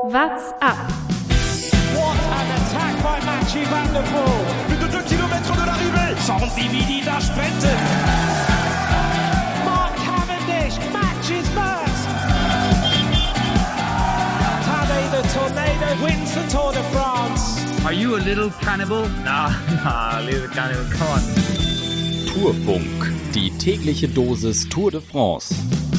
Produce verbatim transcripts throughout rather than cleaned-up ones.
What's up? What an attack by Mathieu van der Poel. Plus de deux kilomètres de l'arrivée. Schauen Sie, wie die da sprinten. Mark Cavendish matches first. Tadej the Tornado wins the Tour de France. Are you a little cannibal? Nah, nah, little cannibal, come on. Tourfunk, die tägliche Dosis Tour de France.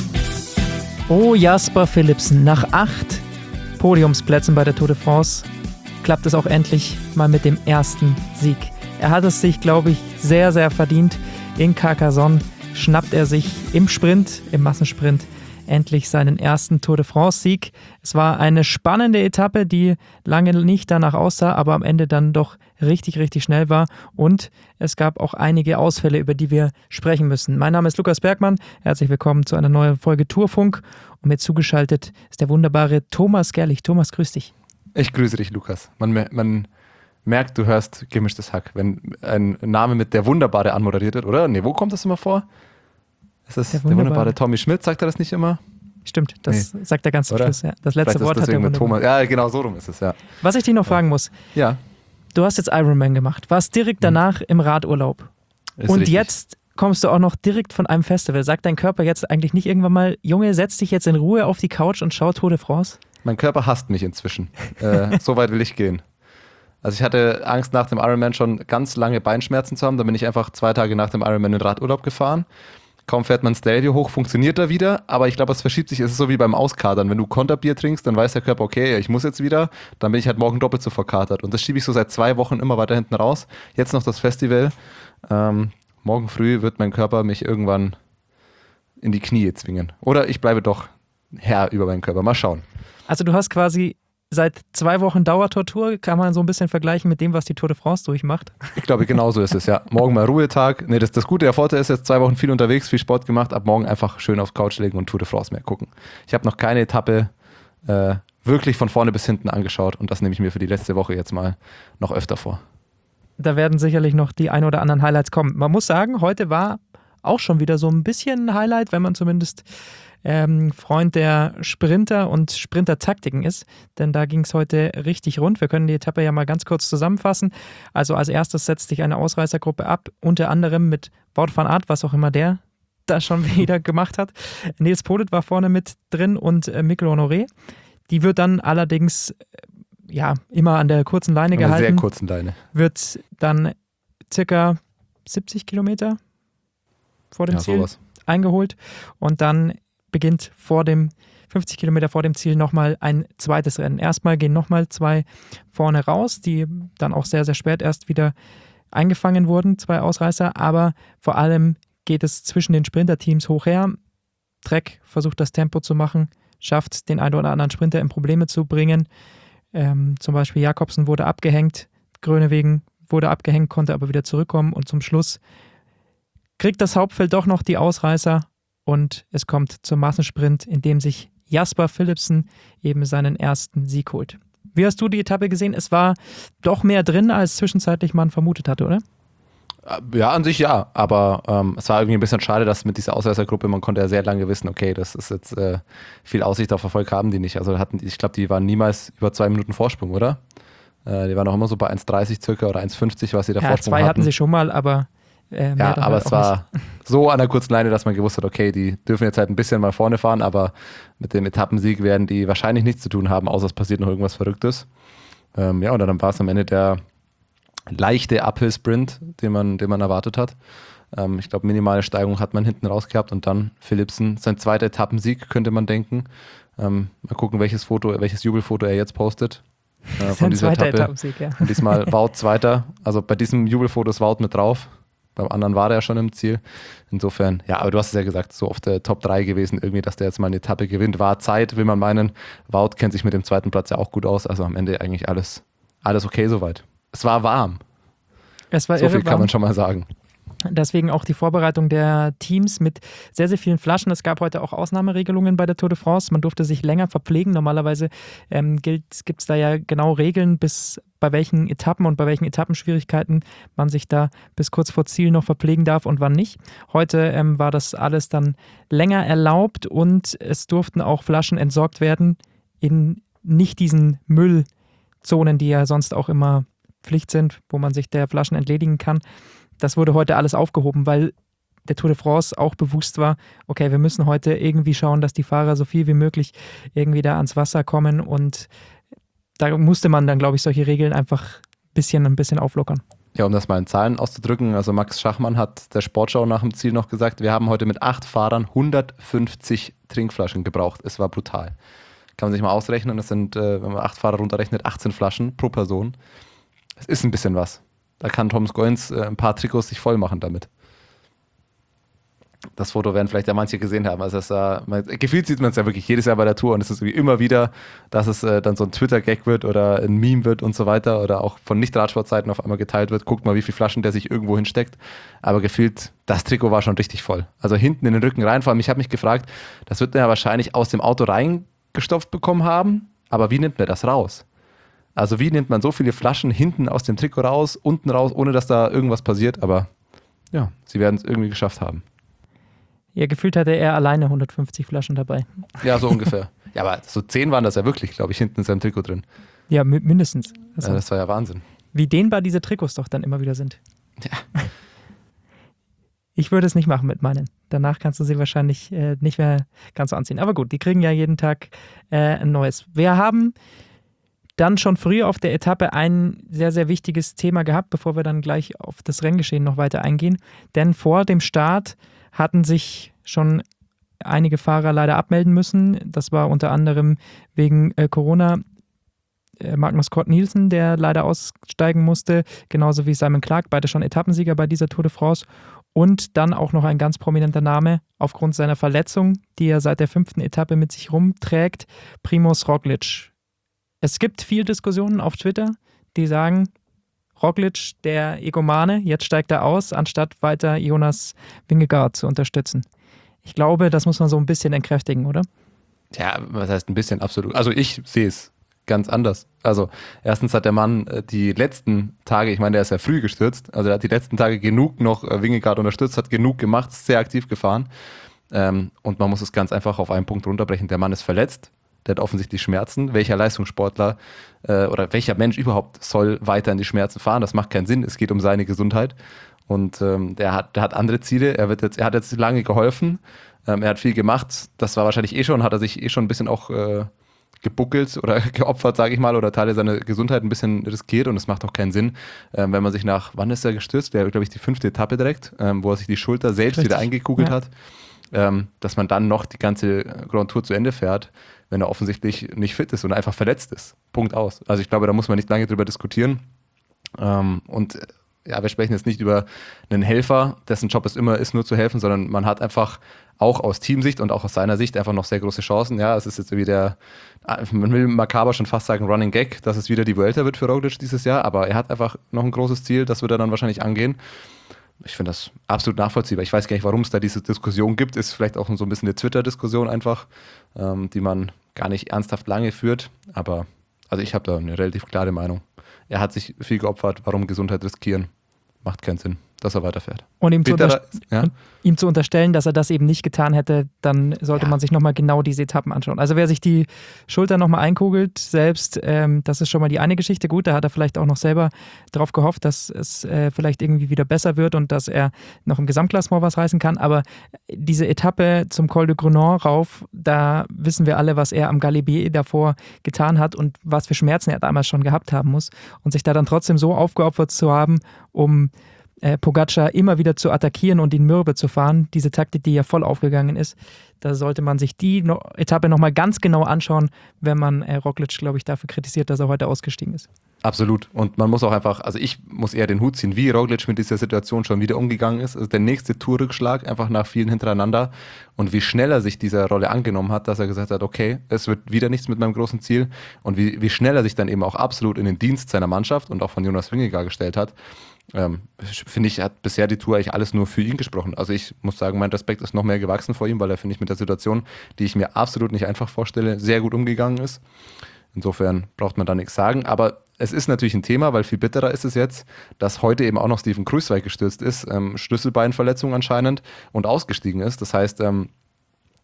Oh, Jasper Philipsen, nach acht Podiumsplätzen bei der Tour de France klappt es auch endlich mal mit dem ersten Sieg. Er hat es sich, glaube ich, sehr, sehr verdient. In Carcassonne schnappt er sich im Sprint, im Massensprint, endlich seinen ersten Tour de France-Sieg. Es war eine spannende Etappe, die lange nicht danach aussah, aber am Ende dann doch richtig, richtig schnell war. Und es gab auch einige Ausfälle, über die wir sprechen müssen. Mein Name ist Lukas Bergmann. Herzlich willkommen zu einer neuen Folge Tourfunk. Und mir zugeschaltet ist der wunderbare Thomas Gerlich. Thomas, grüß dich. Ich grüße dich, Lukas. Man, man merkt, du hörst gemischtes Hack, wenn ein Name mit der Wunderbare anmoderiert wird, oder? Nee, wo kommt das immer vor? Ist das der, der wunderbare. wunderbare Tommy Schmidt? Sagt er das nicht immer? Stimmt, das nee. sagt er ganz zum Oder? Schluss. Ja. Das letzte Wort hat der mit Thomas. Ja, genau so rum ist es, ja. Was ich dich noch fragen muss. Ja. Du hast jetzt Ironman gemacht, warst direkt danach hm. im Radurlaub. Ist Und richtig. Jetzt kommst du auch noch direkt von einem Festival. Sagt dein Körper jetzt eigentlich nicht irgendwann mal, Junge, setz dich jetzt in Ruhe auf die Couch und schau Tour de France? Mein Körper hasst mich inzwischen. äh, so weit will ich gehen. Also ich hatte Angst, nach dem Ironman schon ganz lange Beinschmerzen zu haben. Da bin ich einfach zwei Tage nach dem Ironman in Radurlaub gefahren. Kaum fährt man Stelvio hoch, funktioniert er wieder. Aber ich glaube, es verschiebt sich. Es ist so wie beim Auskadern. Wenn du Konterbier trinkst, dann weiß der Körper, okay, ich muss jetzt wieder. Dann bin ich halt morgen doppelt so verkatert. Und das schiebe ich so seit zwei Wochen immer weiter hinten raus. Jetzt noch das Festival. Ähm, morgen früh wird mein Körper mich irgendwann in die Knie zwingen. Oder ich bleibe doch Herr über meinen Körper. Mal schauen. Also du hast quasi seit zwei Wochen Dauertortur, kann man so ein bisschen vergleichen mit dem, was die Tour de France durchmacht? Ich glaube, genau so ist es, ja. Morgen mal Ruhetag. Nee, das, das Gute, der Vorteil ist jetzt zwei Wochen viel unterwegs, viel Sport gemacht, ab morgen einfach schön aufs Couch legen und Tour de France mehr gucken. Ich habe noch keine Etappe äh, wirklich von vorne bis hinten angeschaut und das nehme ich mir für die letzte Woche jetzt mal noch öfter vor. Da werden sicherlich noch die ein oder anderen Highlights kommen. Man muss sagen, heute war auch schon wieder so ein bisschen ein Highlight, wenn man zumindest Ähm, Freund der Sprinter und Sprinter-Taktiken ist, denn da ging es heute richtig rund. Wir können die Etappe ja mal ganz kurz zusammenfassen. Also als erstes setzt sich eine Ausreißergruppe ab, unter anderem mit Wout van Aert, was auch immer der da schon wieder gemacht hat. Nils Politt war vorne mit drin und äh, Mikel Honoré. Die wird dann allerdings äh, ja immer an der kurzen Leine an gehalten. Einer sehr kurzen Leine. Wird dann circa siebzig Kilometer vor dem ja, Ziel sowas. eingeholt und dann beginnt vor dem fünfzig Kilometer vor dem Ziel nochmal ein zweites Rennen. Erstmal gehen nochmal zwei vorne raus, die dann auch sehr, sehr spät erst wieder eingefangen wurden, zwei Ausreißer, aber vor allem geht es zwischen den Sprinterteams hoch her. Trek versucht das Tempo zu machen, schafft den einen oder anderen Sprinter in Probleme zu bringen. Ähm, zum Beispiel Jakobsen wurde abgehängt, Groenewegen wurde abgehängt, konnte aber wieder zurückkommen und zum Schluss kriegt das Hauptfeld doch noch die Ausreißer. Und es kommt zum Massensprint, in dem sich Jasper Philipsen eben seinen ersten Sieg holt. Wie hast du die Etappe gesehen? Es war doch mehr drin, als zwischenzeitlich man vermutet hatte, oder? Ja, an sich ja, aber ähm, es war irgendwie ein bisschen schade, dass mit dieser Ausreißergruppe, man konnte ja sehr lange wissen, okay, das ist jetzt äh, viel Aussicht auf Erfolg haben die nicht. Also hatten, ich glaube, die waren niemals über zwei Minuten Vorsprung, oder? Äh, die waren auch immer so bei eins dreißig circa oder eins fünfzig, was sie da ja, Vorsprung zwei hatten. hatten sie schon mal, aber Äh, ja, aber halt es war nicht so an der kurzen Leine, dass man gewusst hat, okay, die dürfen jetzt halt ein bisschen mal vorne fahren, aber mit dem Etappensieg werden die wahrscheinlich nichts zu tun haben, außer es passiert noch irgendwas Verrücktes. Ähm, ja, und dann war es am Ende der leichte Uphill-Sprint, den man, den man erwartet hat. Ähm, ich glaube, minimale Steigung hat man hinten raus gehabt und dann Philipsen, sein zweiter Etappensieg, könnte man denken. Ähm, mal gucken, welches Foto, welches Jubelfoto er jetzt postet. Äh, von dieser zweiter Etappe. Etappensieg, ja. Und diesmal Wout Zweiter, also bei diesem Jubelfoto ist Wout mit drauf. Beim anderen war er ja schon im Ziel. Insofern, ja, aber du hast es ja gesagt, so auf der Top drei gewesen, irgendwie, dass der jetzt mal eine Etappe gewinnt. War Zeit, will man meinen. Wout kennt sich mit dem zweiten Platz ja auch gut aus. Also am Ende eigentlich alles, alles okay soweit. Es war warm. Es war so viel irre kann warm. man schon mal sagen. Deswegen auch die Vorbereitung der Teams mit sehr, sehr vielen Flaschen. Es gab heute auch Ausnahmeregelungen bei der Tour de France. Man durfte sich länger verpflegen. Normalerweise ähm, gibt es da ja genau Regeln, bis bei welchen Etappen und bei welchen Etappenschwierigkeiten man sich da bis kurz vor Ziel noch verpflegen darf und wann nicht. Heute ähm, war das alles dann länger erlaubt und es durften auch Flaschen entsorgt werden in nicht diesen Müllzonen, die ja sonst auch immer Pflicht sind, wo man sich der Flaschen entledigen kann. Das wurde heute alles aufgehoben, weil der Tour de France auch bewusst war, okay, wir müssen heute irgendwie schauen, dass die Fahrer so viel wie möglich irgendwie da ans Wasser kommen und da musste man dann, glaube ich, solche Regeln einfach ein bisschen, ein bisschen auflockern. Ja, um das mal in Zahlen auszudrücken, also Max Schachmann hat der Sportschau nach dem Ziel noch gesagt, wir haben heute mit acht Fahrern hundertfünfzig Trinkflaschen gebraucht. Es war brutal. Kann man sich mal ausrechnen, das sind, äh, wenn man acht Fahrer runterrechnet, achtzehn Flaschen pro Person. Es ist ein bisschen was. Da kann Tom Goins äh, ein paar Trikots sich voll machen damit. Das Foto werden vielleicht ja manche gesehen haben. Also es war, man, gefühlt sieht man es ja wirklich jedes Jahr bei der Tour und es ist irgendwie immer wieder, dass es äh, dann so ein Twitter-Gag wird oder ein Meme wird und so weiter oder auch von Nicht-Radsportseiten auf einmal geteilt wird. Guckt mal, wie viele Flaschen der sich irgendwo hinsteckt. Aber gefühlt, das Trikot war schon richtig voll. Also hinten in den Rücken rein. Vor allem, ich habe mich gefragt, das wird man ja wahrscheinlich aus dem Auto reingestopft bekommen haben. Aber wie nimmt man das raus? Also wie nimmt man so viele Flaschen hinten aus dem Trikot raus, unten raus, ohne dass da irgendwas passiert? Aber ja, sie werden es irgendwie geschafft haben. Ja, gefühlt hatte er alleine hundertfünfzig Flaschen dabei. Ja, so ungefähr. Ja, aber so zehn waren das ja wirklich, glaube ich, hinten in seinem Trikot drin. Ja, mi- mindestens. Also, Ja, das war ja Wahnsinn. wie dehnbar diese Trikots doch dann immer wieder sind. Ja. Ich würde es nicht machen mit meinen. Danach kannst du sie wahrscheinlich äh, nicht mehr ganz so anziehen. Aber gut, die kriegen ja jeden Tag äh, ein neues. Wir haben dann schon früh auf der Etappe ein sehr, sehr wichtiges Thema gehabt, bevor wir dann gleich auf das Renngeschehen noch weiter eingehen. Denn vor dem Start hatten sich schon einige Fahrer leider abmelden müssen. Das war unter anderem wegen äh, Corona äh, Magnus Cort Nielsen, der leider aussteigen musste, genauso wie Simon Clark, beide schon Etappensieger bei dieser Tour de France. Und dann auch noch ein ganz prominenter Name aufgrund seiner Verletzung, die er seit der fünften Etappe mit sich rumträgt, Primož Roglič. Es gibt viel Diskussionen auf Twitter, die sagen, Roglič, der Egomane, jetzt steigt er aus, anstatt weiter Jonas Vingegaard zu unterstützen. Ich glaube, das muss man so ein bisschen entkräftigen, oder? Ja, was heißt ein bisschen absolut? Also ich sehe es ganz anders. Also erstens hat der Mann äh, die letzten Tage, ich meine, der ist ja früh gestürzt, also er hat die letzten Tage genug noch äh, Vingegaard unterstützt, hat genug gemacht, ist sehr aktiv gefahren. Ähm, und man muss es ganz einfach auf einen Punkt runterbrechen. Der Mann ist verletzt. Der hat offensichtlich Schmerzen. Welcher Leistungssportler äh, oder welcher Mensch überhaupt soll weiter in die Schmerzen fahren? Das macht keinen Sinn. Es geht um seine Gesundheit. Und ähm, der, hat, der hat andere Ziele. Er, wird jetzt, er hat jetzt lange geholfen. Ähm, er hat viel gemacht. Das war wahrscheinlich eh schon, hat er sich eh schon ein bisschen auch äh, gebuckelt oder geopfert, sage ich mal, oder Teile seiner Gesundheit ein bisschen riskiert. Und es macht auch keinen Sinn, ähm, wenn man sich nach, wann ist er gestürzt? Der, glaube ich, die fünfte Etappe direkt, ähm, wo er sich die Schulter selbst Richtig. wieder eingekugelt Ja. hat. Ähm, dass man dann noch die ganze Grand Tour zu Ende fährt, wenn er offensichtlich nicht fit ist und einfach verletzt ist. Punkt aus. Also ich glaube, da muss man nicht lange drüber diskutieren. Ähm, und ja, wir sprechen jetzt nicht über einen Helfer, dessen Job es immer ist, nur zu helfen, sondern man hat einfach auch aus Teamsicht und auch aus seiner Sicht einfach noch sehr große Chancen. Ja, es ist jetzt wie der, man will makaber schon fast sagen, Running Gag, dass es wieder die Vuelta wird für Roglič dieses Jahr, aber er hat einfach noch ein großes Ziel, das wird er dann wahrscheinlich angehen. Ich finde das absolut nachvollziehbar. Ich weiß gar nicht, warum es da diese Diskussion gibt. Ist vielleicht auch so ein bisschen eine Twitter-Diskussion einfach, ähm, die man gar nicht ernsthaft lange führt. Aber also ich habe da eine relativ klare Meinung. Er hat sich viel geopfert. Warum Gesundheit riskieren? Macht keinen Sinn, dass er weiterfährt. Und ihm, zu, Bitterer, unterst- ja? und ihm zu unterstellen, dass er das eben nicht getan hätte, dann sollte Ja. man sich nochmal genau diese Etappen anschauen. Also wer sich die Schulter nochmal einkugelt selbst, ähm, das ist schon mal die eine Geschichte. Gut, da hat er vielleicht auch noch selber darauf gehofft, dass es äh, vielleicht irgendwie wieder besser wird und dass er noch im Gesamtklassement was reißen kann. Aber diese Etappe zum Col de Grenon rauf, da wissen wir alle, was er am Galibier davor getan hat und was für Schmerzen er damals schon gehabt haben muss. Und sich da dann trotzdem so aufgeopfert zu haben, um äh, Pogacar immer wieder zu attackieren und ihn mürbe zu fahren, diese Taktik, die ja voll aufgegangen ist, da sollte man sich die no- Etappe nochmal ganz genau anschauen, wenn man äh, Roglič, glaube ich, dafür kritisiert, dass er heute ausgestiegen ist. Absolut. Und man muss auch einfach, also ich muss eher den Hut ziehen, wie Roglič mit dieser Situation schon wieder umgegangen ist. Also der nächste Tourrückschlag, einfach nach vielen hintereinander. Und wie schnell er sich dieser Rolle angenommen hat, dass er gesagt hat, okay, es wird wieder nichts mit meinem großen Ziel. Und wie, wie schnell er sich dann eben auch absolut in den Dienst seiner Mannschaft und auch von Jonas Vingegaard gestellt hat. Ähm, finde ich, hat bisher die Tour eigentlich alles nur für ihn gesprochen. Also ich muss sagen, mein Respekt ist noch mehr gewachsen vor ihm, weil er, finde ich, mit der Situation, die ich mir absolut nicht einfach vorstelle, sehr gut umgegangen ist. Insofern braucht man da nichts sagen. Aber es ist natürlich ein Thema, weil viel bitterer ist es jetzt, dass heute eben auch noch Steven Kruijswijk gestürzt ist, ähm, Schlüsselbeinverletzung anscheinend und ausgestiegen ist. Das heißt, ähm,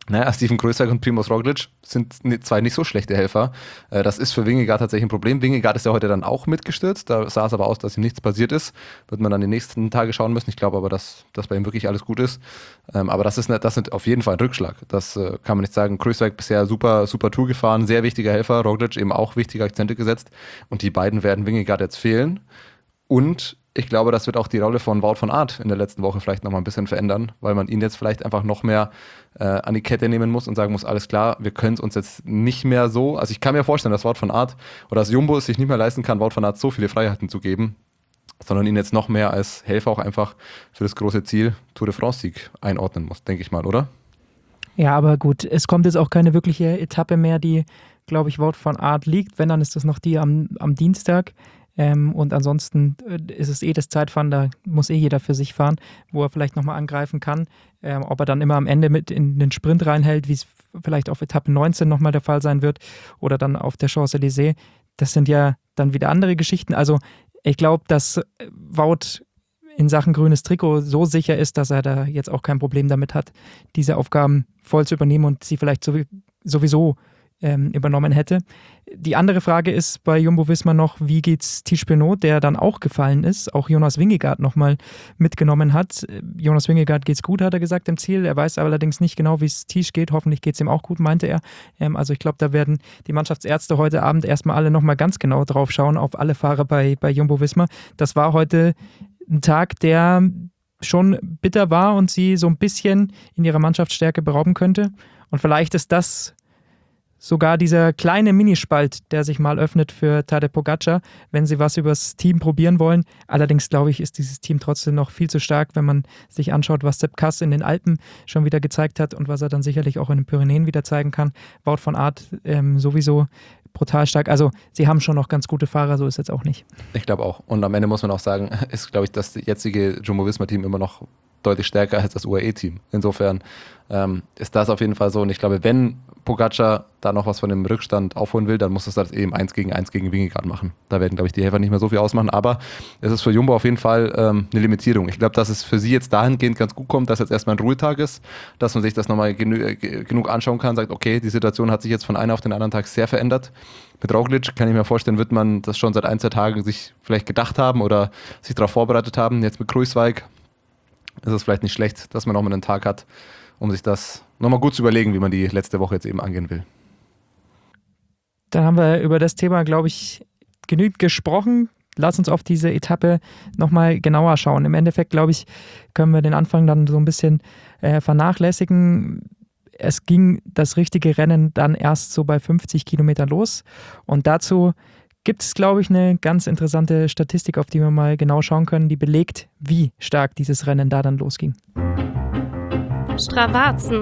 Naja, Steven Kruijswijk und Primož Roglič sind zwei nicht so schlechte Helfer. Das ist für Vingegaard tatsächlich ein Problem. Vingegaard ist ja heute dann auch mitgestürzt. Da sah es aber aus, dass ihm nichts passiert ist. Wird man dann die nächsten Tage schauen müssen. Ich glaube aber, dass, dass bei ihm wirklich alles gut ist. Aber das ist, das ist auf jeden Fall ein Rückschlag. Das kann man nicht sagen. Kruijswijk bisher super, super Tour gefahren, sehr wichtiger Helfer. Roglič eben auch wichtige Akzente gesetzt. Und die beiden werden Vingegaard jetzt fehlen. Und ich glaube, das wird auch die Rolle von Wout van Aert in der letzten Woche vielleicht nochmal ein bisschen verändern, weil man ihn jetzt vielleicht einfach noch mehr äh, an die Kette nehmen muss und sagen muss, alles klar, wir können es uns jetzt nicht mehr so, also ich kann mir vorstellen, dass Wout van Aert oder dass Jumbo es sich nicht mehr leisten kann, Wout van Aert so viele Freiheiten zu geben, sondern ihn jetzt noch mehr als Helfer auch einfach für das große Ziel Tour de France-Sieg einordnen muss, denke ich mal, oder? Ja, aber gut, es kommt jetzt auch keine wirkliche Etappe mehr, die, glaube ich, Wout van Aert liegt. Wenn, dann ist das noch die am, am Dienstag. Ähm, und ansonsten ist es eh das Zeitfahren, da muss eh jeder für sich fahren, wo er vielleicht nochmal angreifen kann. Ähm, ob er dann immer am Ende mit in den Sprint reinhält, wie es vielleicht auf Etappe neunzehn nochmal der Fall sein wird oder dann auf der Champs-Élysées, das sind ja dann wieder andere Geschichten. Also ich glaube, dass Wout in Sachen grünes Trikot so sicher ist, dass er da jetzt auch kein Problem damit hat, diese Aufgaben voll zu übernehmen und sie vielleicht sowieso Ähm, übernommen hätte. Die andere Frage ist bei Jumbo-Visma noch, wie geht's Tiesj Benoot, der dann auch gefallen ist, auch Jonas Vingegaard nochmal mitgenommen hat. Jonas Vingegaard geht's gut, hat er gesagt im Ziel. Er weiß allerdings nicht genau, wie es Tiesj geht. Hoffentlich geht's ihm auch gut, meinte er. Ähm, also ich glaube, da werden die Mannschaftsärzte heute Abend erstmal alle nochmal ganz genau drauf schauen, auf alle Fahrer bei, bei Jumbo-Visma. Das war heute ein Tag, der schon bitter war und sie so ein bisschen in ihrer Mannschaftsstärke berauben könnte. Und vielleicht ist das sogar dieser kleine Minispalt, der sich mal öffnet für Tadej Pogačar, wenn sie was übers Team probieren wollen. Allerdings, glaube ich, ist dieses Team trotzdem noch viel zu stark, wenn man sich anschaut, was Sepp Kuss in den Alpen schon wieder gezeigt hat und was er dann sicherlich auch in den Pyrenäen wieder zeigen kann. Wout van Aert ähm, sowieso brutal stark. Also sie haben schon noch ganz gute Fahrer, so ist jetzt auch nicht. Ich glaube auch. Und am Ende muss man auch sagen, ist, glaube ich, das jetzige Jumbo-Visma-Team immer noch deutlich stärker als das U A E-Team. Insofern ähm, ist das auf jeden Fall so. Und ich glaube, wenn Pogačar da noch was von dem Rückstand aufholen will, dann muss es das eben eins gegen eins gegen Vingegaard machen. Da werden, glaube ich, die Helfer nicht mehr so viel ausmachen. Aber es ist für Jumbo auf jeden Fall ähm, eine Limitierung. Ich glaube, dass es für sie jetzt dahingehend ganz gut kommt, dass jetzt erstmal ein Ruhetag ist, dass man sich das nochmal genü- g- genug anschauen kann, sagt, okay, die Situation hat sich jetzt von einem auf den anderen Tag sehr verändert. Mit Roglič kann ich mir vorstellen, wird man das schon seit ein, zwei Tagen sich vielleicht gedacht haben oder sich darauf vorbereitet haben. Jetzt mit Kruijswijk ist es vielleicht nicht schlecht, dass man nochmal einen Tag hat, um sich das nochmal gut zu überlegen, wie man die letzte Woche jetzt eben angehen will. Dann haben wir über das Thema, glaube ich, genügend gesprochen. Lass uns auf diese Etappe nochmal genauer schauen. Im Endeffekt, glaube ich, können wir den Anfang dann so ein bisschen äh, vernachlässigen. Es ging das richtige Rennen dann erst so bei fünfzig Kilometern los. Und dazu gibt es, glaube ich, eine ganz interessante Statistik, auf die wir mal genau schauen können, die belegt, wie stark dieses Rennen da dann losging. Stravazen.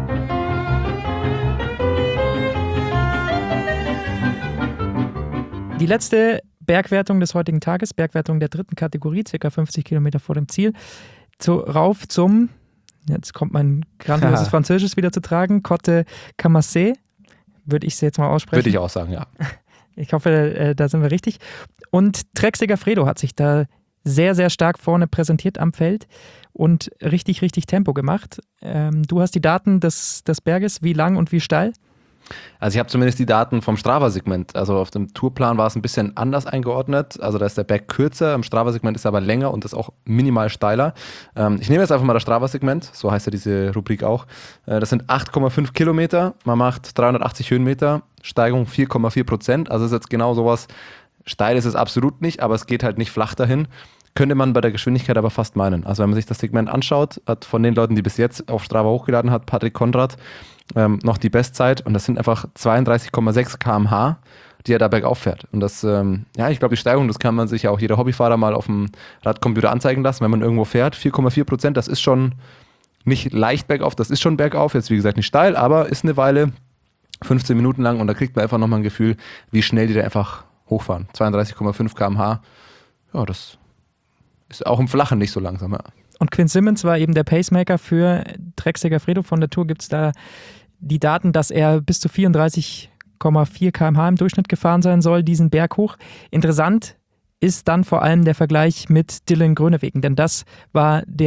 Die letzte Bergwertung des heutigen Tages, Bergwertung der dritten Kategorie, circa fünfzig Kilometer vor dem Ziel, zu, rauf zum, jetzt kommt mein grandioses Französisch wieder zu tragen, Côte Camassé, würde ich es jetzt mal aussprechen. Würde ich auch sagen, ja. Ich hoffe, da sind wir richtig. Und Trek Segafredo hat sich da sehr, sehr stark vorne präsentiert am Feld und richtig, richtig Tempo gemacht. Ähm, du hast die Daten des, des Berges, wie lang und wie steil? Also ich habe zumindest die Daten vom Strava-Segment. Also auf dem Tourplan war es ein bisschen anders eingeordnet. Also da ist der Berg kürzer, im Strava-Segment ist er aber länger und ist auch minimal steiler. Ähm, ich nehme jetzt einfach mal das Strava-Segment, so heißt ja diese Rubrik auch. Äh, das sind acht Komma fünf Kilometer, man macht dreihundertachtzig Höhenmeter, Steigung vier Komma vier Prozent. Also ist jetzt genau sowas, steil ist es absolut nicht, aber es geht halt nicht flach dahin. Könnte man bei der Geschwindigkeit aber fast meinen. Also wenn man sich das Segment anschaut, hat von den Leuten, die bis jetzt auf Strava hochgeladen hat, Patrick Konrad ähm, noch die Bestzeit und das sind einfach zweiunddreißig Komma sechs Kilometer pro Stunde, die er da bergauf fährt. Und das, ähm, ja, ich glaube, die Steigung, das kann man sich ja auch jeder Hobbyfahrer mal auf dem Radcomputer anzeigen lassen, wenn man irgendwo fährt. vier Komma vier Prozent, das ist schon nicht leicht bergauf, das ist schon bergauf, jetzt wie gesagt nicht steil, aber ist eine Weile, fünfzehn Minuten lang und da kriegt man einfach nochmal ein Gefühl, wie schnell die da einfach hochfahren. zweiunddreißig Komma fünf Kilometer pro Stunde, ja, das ist auch im Flachen nicht so langsam, ja. Und Quinn Simmons war eben der Pacemaker für Trek Segafredo. Von der Tour gibt es da die Daten, dass er bis zu vierunddreißig Komma vier Kilometer pro Stunde im Durchschnitt gefahren sein soll, diesen Berg hoch. Interessant ist dann vor allem der Vergleich mit Dylan Groenewegen, denn das war der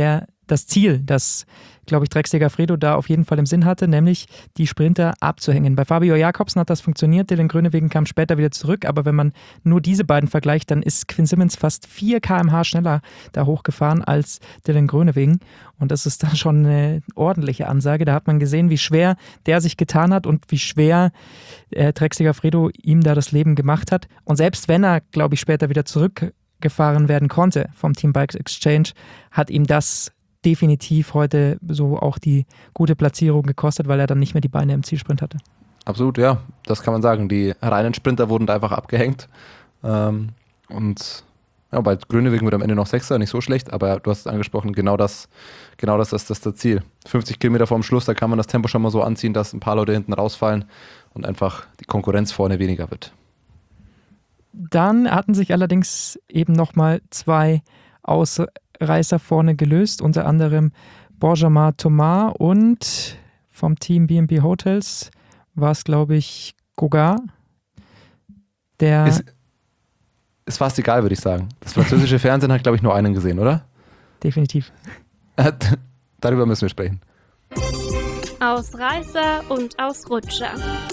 das Ziel, das, glaube ich, Trek Segafredo da auf jeden Fall im Sinn hatte, nämlich die Sprinter abzuhängen. Bei Fabio Jakobsen hat das funktioniert, Dylan Groenewegen kam später wieder zurück, aber wenn man nur diese beiden vergleicht, dann ist Quinn Simmons fast vier Kilometer pro Stunde schneller da hochgefahren als Dylan Groenewegen und das ist dann schon eine ordentliche Ansage. Da hat man gesehen, wie schwer der sich getan hat und wie schwer äh, Trek Segafredo ihm da das Leben gemacht hat. Und selbst wenn er, glaube ich, später wieder zurückgefahren werden konnte vom Team Bike Exchange, hat ihm das definitiv heute so auch die gute Platzierung gekostet, weil er dann nicht mehr die Beine im Zielsprint hatte. Absolut, ja, das kann man sagen. Die reinen Sprinter wurden da einfach abgehängt. Ähm, und ja, bei Groenewegen wird am Ende noch Sechster, nicht so schlecht, aber du hast es angesprochen, genau das, genau das ist das, das Ziel. fünfzig Kilometer vorm Schluss, da kann man das Tempo schon mal so anziehen, dass ein paar Leute hinten rausfallen und einfach die Konkurrenz vorne weniger wird. Dann hatten sich allerdings eben nochmal zwei Ausreißer vorne gelöst, unter anderem Benjamin Thomas und vom Team B and B Hotels war es, glaube ich, Gogard. Der Ist, ist fast egal, würde ich sagen. Das französische Fernsehen hat, glaube ich, nur einen gesehen, oder? Definitiv. Darüber müssen wir sprechen. Ausreißer und Ausrutscher.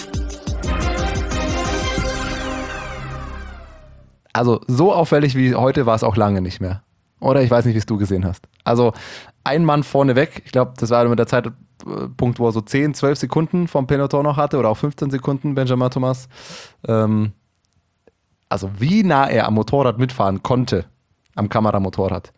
Also so auffällig wie heute war es auch lange nicht mehr. Oder ich weiß nicht, wie es du gesehen hast. Also ein Mann vorne weg, ich glaube, das war mit der Zeitpunkt, wo er so zehn, zwölf Sekunden vom Peloton noch hatte oder auch fünfzehn Sekunden, Benjamin Thomas. Ähm, also wie nah er am Motorrad mitfahren konnte, am Kameramotorrad.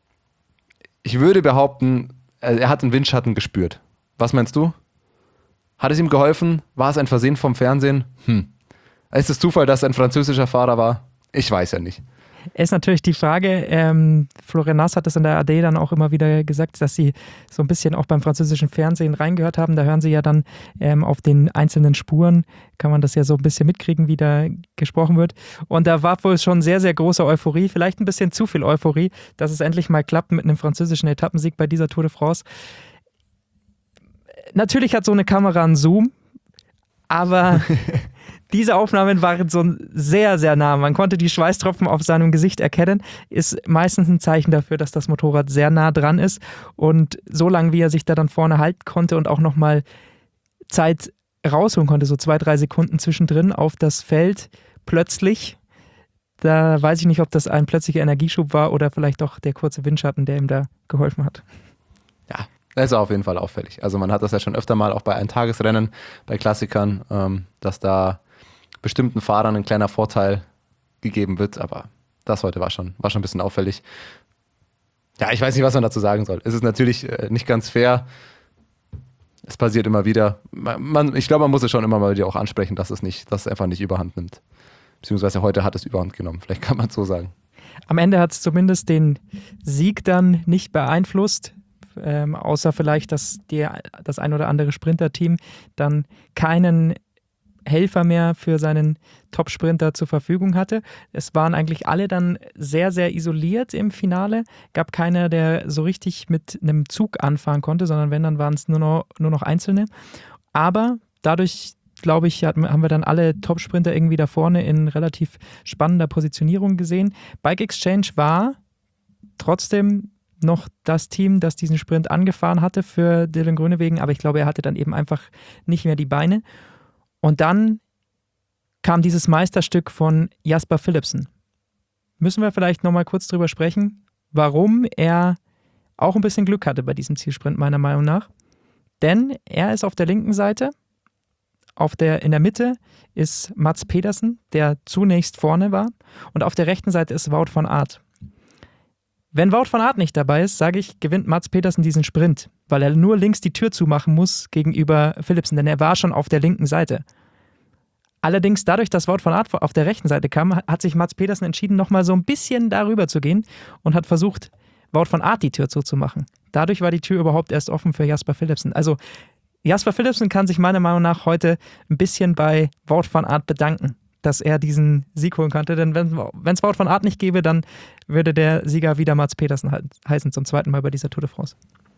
Ich würde behaupten, er hat einen Windschatten gespürt. Was meinst du? Hat es ihm geholfen? War es ein Versehen vom Fernsehen? Hm. Ist es Zufall, dass es ein französischer Fahrer war? Ich weiß ja nicht. Ist natürlich die Frage, ähm, Florian Nass hat es in der A D dann auch immer wieder gesagt, dass sie so ein bisschen auch beim französischen Fernsehen reingehört haben. Da hören sie ja dann ähm, auf den einzelnen Spuren, kann man das ja so ein bisschen mitkriegen, wie da gesprochen wird. Und da war wohl schon sehr, sehr große Euphorie, vielleicht ein bisschen zu viel Euphorie, dass es endlich mal klappt mit einem französischen Etappensieg bei dieser Tour de France. Natürlich hat so eine Kamera einen Zoom, aber diese Aufnahmen waren so sehr, sehr nah. Man konnte die Schweißtropfen auf seinem Gesicht erkennen. Ist meistens ein Zeichen dafür, dass das Motorrad sehr nah dran ist. Und so lange, wie er sich da dann vorne halten konnte und auch nochmal Zeit rausholen konnte, so zwei, drei Sekunden zwischendrin auf das Feld, plötzlich, da weiß ich nicht, ob das ein plötzlicher Energieschub war oder vielleicht doch der kurze Windschatten, der ihm da geholfen hat. Ja, das ist auf jeden Fall auffällig. Also man hat das ja schon öfter mal auch bei Eintagesrennen, bei Klassikern, ähm, dass da bestimmten Fahrern ein kleiner Vorteil gegeben wird, aber das heute war schon, war schon ein bisschen auffällig. Ja, ich weiß nicht, was man dazu sagen soll. Es ist natürlich äh, nicht ganz fair. Es passiert immer wieder. Man, ich glaube, man muss es schon immer mal wieder auch ansprechen, dass es nicht, dass es einfach nicht überhand nimmt. Beziehungsweise heute hat es überhand genommen. Vielleicht kann man es so sagen. Am Ende hat es zumindest den Sieg dann nicht beeinflusst. Ähm, außer vielleicht, dass der, das ein oder andere Sprinterteam dann keinen Helfer mehr für seinen Top-Sprinter zur Verfügung hatte. Es waren eigentlich alle dann sehr, sehr isoliert im Finale. Gab keiner, der so richtig mit einem Zug anfahren konnte, sondern wenn, dann waren es nur noch, nur noch Einzelne. Aber dadurch, glaube ich, haben wir dann alle Top-Sprinter irgendwie da vorne in relativ spannender Positionierung gesehen. Bike Exchange war trotzdem noch das Team, das diesen Sprint angefahren hatte für Dylan Groenewegen, aber ich glaube, er hatte dann eben einfach nicht mehr die Beine. Und dann kam dieses Meisterstück von Jasper Philipsen. Müssen wir vielleicht nochmal kurz drüber sprechen, warum er auch ein bisschen Glück hatte bei diesem Zielsprint, meiner Meinung nach. Denn er ist auf der linken Seite, auf der, in der Mitte ist Mads Pedersen, der zunächst vorne war, und auf der rechten Seite ist Wout van Aert. Wenn Wout van Aert nicht dabei ist, sage ich, gewinnt Mads Pedersen diesen Sprint, weil er nur links die Tür zumachen muss gegenüber Philipsen, denn er war schon auf der linken Seite. Allerdings dadurch, dass Wout van Aert auf der rechten Seite kam, hat sich Mads Pedersen entschieden, nochmal so ein bisschen darüber zu gehen und hat versucht, Wout van Aert die Tür zuzumachen. Dadurch war die Tür überhaupt erst offen für Jasper Philipsen. Also Jasper Philipsen kann sich meiner Meinung nach heute ein bisschen bei Wout van Aert bedanken, dass er diesen Sieg holen konnte. Denn wenn es Wout van Aert nicht gäbe, dann würde der Sieger wieder Mads Pedersen heißen, zum zweiten Mal bei dieser Tour de France.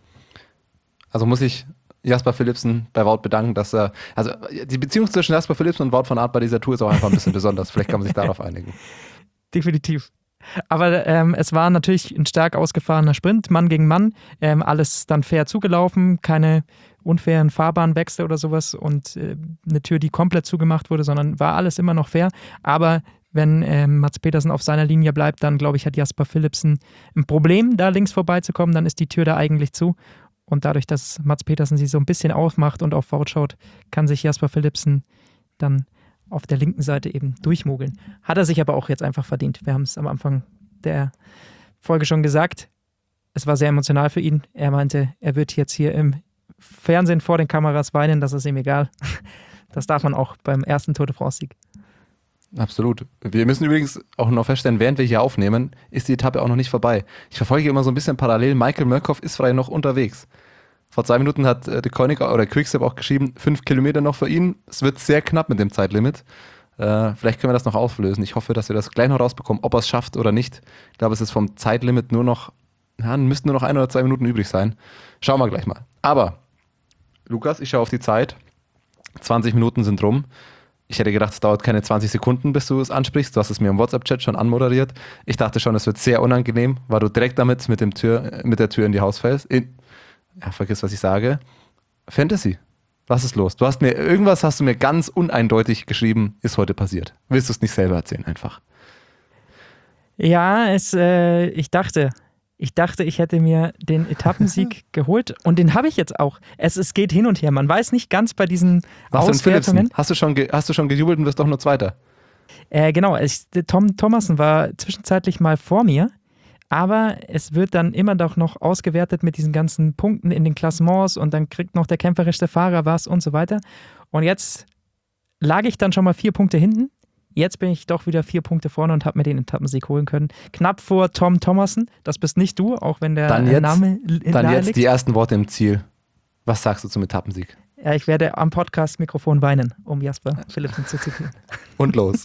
Also muss ich Jasper Philipsen bei Wout bedanken, dass er, also die Beziehung zwischen Jasper Philipsen und Wout van Aert bei dieser Tour ist auch einfach ein bisschen besonders. Vielleicht kann man sich darauf einigen. Definitiv. Aber ähm, es war natürlich ein stark ausgefahrener Sprint, Mann gegen Mann. Ähm, alles dann fair zugelaufen, keine unfairen Fahrbahnwechsel oder sowas und äh, eine Tür, die komplett zugemacht wurde, sondern war alles immer noch fair. Aber wenn ähm, Mads Petersen auf seiner Linie bleibt, dann glaube ich, hat Jasper Philipsen ein Problem, da links vorbeizukommen. Dann ist die Tür da eigentlich zu. Und dadurch, dass Mads Petersen sie so ein bisschen aufmacht und auf Wout schaut, kann sich Jasper Philipsen dann auf der linken Seite eben durchmogeln. Hat er sich aber auch jetzt einfach verdient. Wir haben es am Anfang der Folge schon gesagt. Es war sehr emotional für ihn. Er meinte, er wird jetzt hier im Fernsehen vor den Kameras weinen, das ist ihm egal. Das darf man auch beim ersten Tour de France-Sieg. Absolut. Wir müssen übrigens auch noch feststellen, während wir hier aufnehmen, ist die Etappe auch noch nicht vorbei. Ich verfolge immer so ein bisschen parallel. Michael Mørkov ist frei noch unterwegs. Vor zwei Minuten hat äh, der Koenig oder Quickstep auch geschrieben, fünf Kilometer noch für ihn. Es wird sehr knapp mit dem Zeitlimit. Äh, vielleicht können wir das noch auflösen. Ich hoffe, dass wir das gleich noch rausbekommen, ob er es schafft oder nicht. Ich glaube, es ist vom Zeitlimit nur noch, ja, müssten nur noch ein oder zwei Minuten übrig sein. Schauen wir gleich mal. Aber, Lukas, ich schaue auf die Zeit. zwanzig Minuten sind rum. Ich hätte gedacht, es dauert keine zwanzig Sekunden, bis du es ansprichst. Du hast es mir im WhatsApp-Chat schon anmoderiert. Ich dachte schon, es wird sehr unangenehm, weil du direkt damit mit, dem Tür, mit der Tür in die Haus fällst. In, ja, vergiss, was ich sage. Fantasy. Was ist los? Du hast mir, irgendwas hast du mir ganz uneindeutig geschrieben, ist heute passiert. Willst du es nicht selber erzählen einfach? Ja, es, äh, ich dachte, ich dachte, ich hätte mir den Etappensieg geholt und den habe ich jetzt auch. Es, es geht hin und her. Man weiß nicht ganz bei diesen Was denn Auswertungen. Philipsen? Hast du schon, ge- hast du schon gejubelt und wirst doch nur Zweiter? Äh, genau, ich, Tom Thomassen war zwischenzeitlich mal vor mir, aber es wird dann immer doch noch ausgewertet mit diesen ganzen Punkten in den Klassements und dann kriegt noch der kämpferischste Fahrer was und so weiter. Und jetzt lag ich dann schon mal vier Punkte hinten. Jetzt bin ich doch wieder vier Punkte vorne und habe mir den Etappensieg holen können. Knapp vor Tom Thomassen. Das bist nicht du, auch wenn der Dann jetzt, Name dann nahe jetzt liegt. die ersten Worte im Ziel. Was sagst du zum Etappensieg? Ja, ich werde am Podcast-Mikrofon weinen, um Jasper Philipsen zu zitieren. Und los.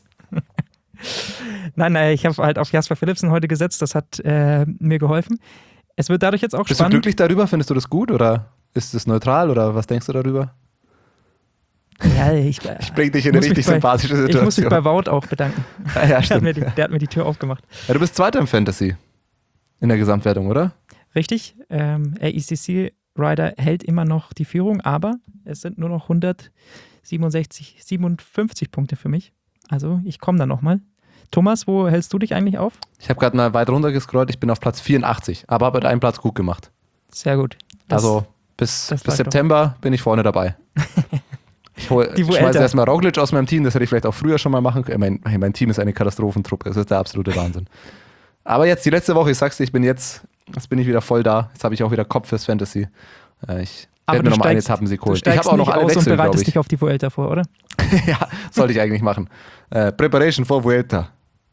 Nein, äh, ich habe halt auf Jasper Philipsen heute gesetzt. Das hat äh, mir geholfen. Es wird dadurch jetzt auch Bist spannend. du glücklich darüber? Findest du das gut oder ist es neutral oder was denkst du darüber? Ja, ich, Ich bring dich in eine muss richtig mich bei- sympathische Situation. Ich muss mich bei Wout auch bedanken. Ja, ja, Der hat, stimmt. mir die, der hat mir die Tür aufgemacht. Ja, du bist Zweiter im Fantasy in der Gesamtwertung, oder? Richtig, ähm, A E C C-Rider hält immer noch die Führung, aber es sind nur noch hundertsiebenundsechzig, siebenundfünfzig Punkte für mich. Also ich komme da nochmal. Thomas, wo hältst du dich eigentlich auf? Ich habe gerade mal weit runter gescrollt, ich bin auf Platz vierundachtzig, aber habe einen Platz gut gemacht. Sehr gut. Das- also bis, das bis läuft September bin ich vorne dabei. Ich, hol- Die ich schmeiße Vuelta. erstmal Roglic aus meinem Team, das hätte ich vielleicht auch früher schon mal machen können. Mein, hey, mein Team ist eine Katastrophentruppe, das ist der absolute Wahnsinn. Aber jetzt die letzte Woche, ich sag's dir, ich bin jetzt, jetzt bin ich wieder voll da. Jetzt habe ich auch wieder Kopf fürs Fantasy. Äh, Ich Aber werde mir du nochmal einen steigst- Etappensieg Du holen. Ich steigst habe auch noch nicht alle aus und Wechsel, glaube bereitest ich. dich auf die Vuelta vor, oder? Ja, sollte ich eigentlich machen. Äh, Preparation for Vuelta.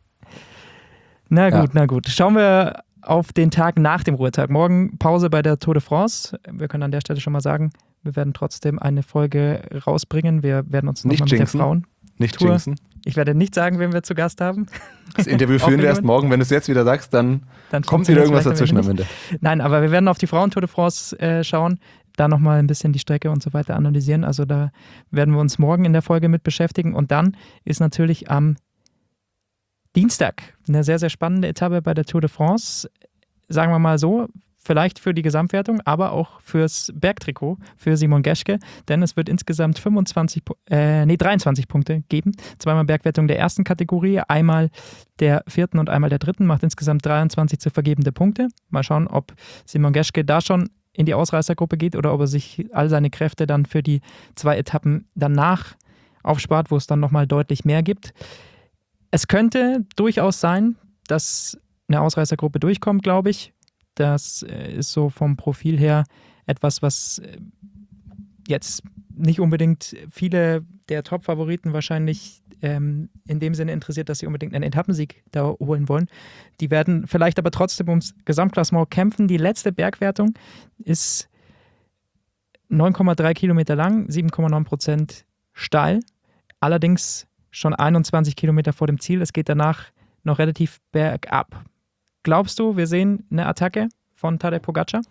Na Ja. gut, na gut. Schauen wir auf den Tag nach dem Ruhetag. Morgen Pause bei der Tour de France. Wir können an der Stelle schon mal sagen, wir werden trotzdem eine Folge rausbringen. Wir werden uns Nicht nochmal mit der jinxen. Frauen. Nicht Tour. jinxen. Ich werde nicht sagen, wen wir zu Gast haben. Das Interview führen wir erst morgen. Wenn du es jetzt wieder sagst, dann Dann kommt wieder irgendwas funktioniert's dazwischen vielleicht am am Ende. Nein, aber wir werden auf die Frauen-Tour de France äh, schauen, da nochmal ein bisschen die Strecke und so weiter analysieren. Also da werden wir uns morgen in der Folge mit beschäftigen. Und dann ist natürlich am Dienstag eine sehr, sehr spannende Etappe bei der Tour de France. Sagen wir mal so, vielleicht für die Gesamtwertung, aber auch fürs Bergtrikot, für Simon Geschke, denn es wird insgesamt fünfundzwanzig, äh, nee, dreiundzwanzig Punkte geben. Zweimal Bergwertung der ersten Kategorie, einmal der vierten und einmal der dritten, macht insgesamt dreiundzwanzig zu vergebende Punkte. Mal schauen, ob Simon Geschke da schon in die Ausreißergruppe geht oder ob er sich all seine Kräfte dann für die zwei Etappen danach aufspart, wo es dann nochmal deutlich mehr gibt. Es könnte durchaus sein, dass eine Ausreißergruppe durchkommt, glaube ich. Das ist so vom Profil her etwas, was jetzt nicht unbedingt viele der Top-Favoriten wahrscheinlich ähm, in dem Sinne interessiert, dass sie unbedingt einen Etappensieg da holen wollen. Die werden vielleicht aber trotzdem ums Gesamtklassement kämpfen. Die letzte Bergwertung ist neun Komma drei Kilometer lang, sieben Komma neun Prozent steil. Allerdings schon einundzwanzig Kilometer vor dem Ziel. Es geht danach noch relativ bergab. Glaubst du, wir sehen eine Attacke von Tadej Pogačar?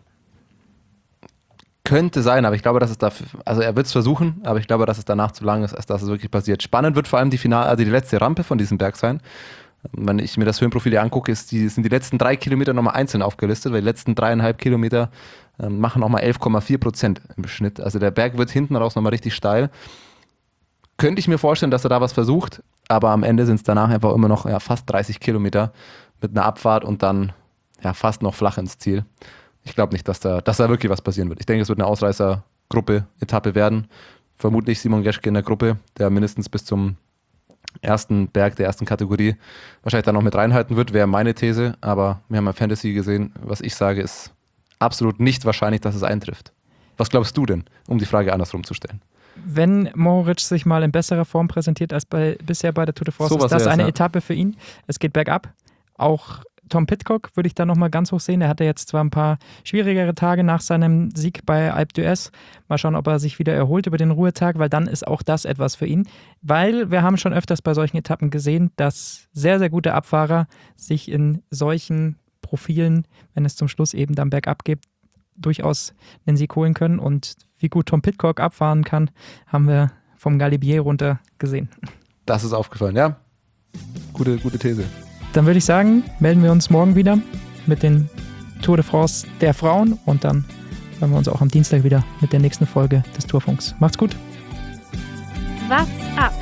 Könnte sein, aber ich glaube, dass es dafür, also er wird es versuchen, aber ich glaube, dass es danach zu lang ist, als dass es wirklich passiert. Spannend wird vor allem die Finale, also die letzte Rampe von diesem Berg sein. Wenn ich mir das Höhenprofil hier angucke, ist die, sind die letzten drei Kilometer nochmal einzeln aufgelistet, weil die letzten dreieinhalb Kilometer äh, machen nochmal elf Komma vier Prozent im Schnitt. Also der Berg wird hinten raus nochmal richtig steil. Könnte ich mir vorstellen, dass er da was versucht, aber am Ende sind es danach einfach immer noch ja, fast dreißig Kilometer mit einer Abfahrt und dann ja, fast noch flach ins Ziel. Ich glaube nicht, dass da, dass da wirklich was passieren wird. Ich denke, es wird eine Ausreißergruppe, Etappe werden. Vermutlich Simon Geschke in der Gruppe, der mindestens bis zum ersten Berg der ersten Kategorie wahrscheinlich dann noch mit reinhalten wird, wäre meine These. Aber wir haben ja Fantasy gesehen. Was ich sage, ist absolut nicht wahrscheinlich, dass es eintrifft. Was glaubst du denn, um die Frage andersrum zu stellen? Wenn Mohoric sich mal in besserer Form präsentiert als bei, bisher bei der Tour de France, So ist das wär's, eine ja. Etappe für ihn. Es geht bergab. Auch Tom Pidcock würde ich da nochmal ganz hoch sehen. Er hatte jetzt zwar ein paar schwierigere Tage nach seinem Sieg bei Alpe d'Huez. Mal schauen, ob er sich wieder erholt über den Ruhetag, weil dann ist auch das etwas für ihn. Weil wir haben schon öfters bei solchen Etappen gesehen, dass sehr, sehr gute Abfahrer sich in solchen Profilen, wenn es zum Schluss eben dann bergab geht, durchaus einen Sieg holen können. Und wie gut Tom Pidcock abfahren kann, haben wir vom Galibier runter gesehen. Das ist aufgefallen, ja. Gute, gute These. Dann würde ich sagen, melden wir uns morgen wieder mit den Tour de France der Frauen und dann hören wir uns auch am Dienstag wieder mit der nächsten Folge des Tourfunks. Macht's gut. What's up?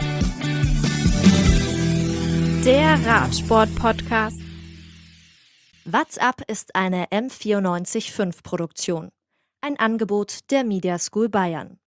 Der Radsport-Podcast. What's up ist eine M vierundneunzig Komma fünf Produktion. Ein Angebot der Media School Bayern.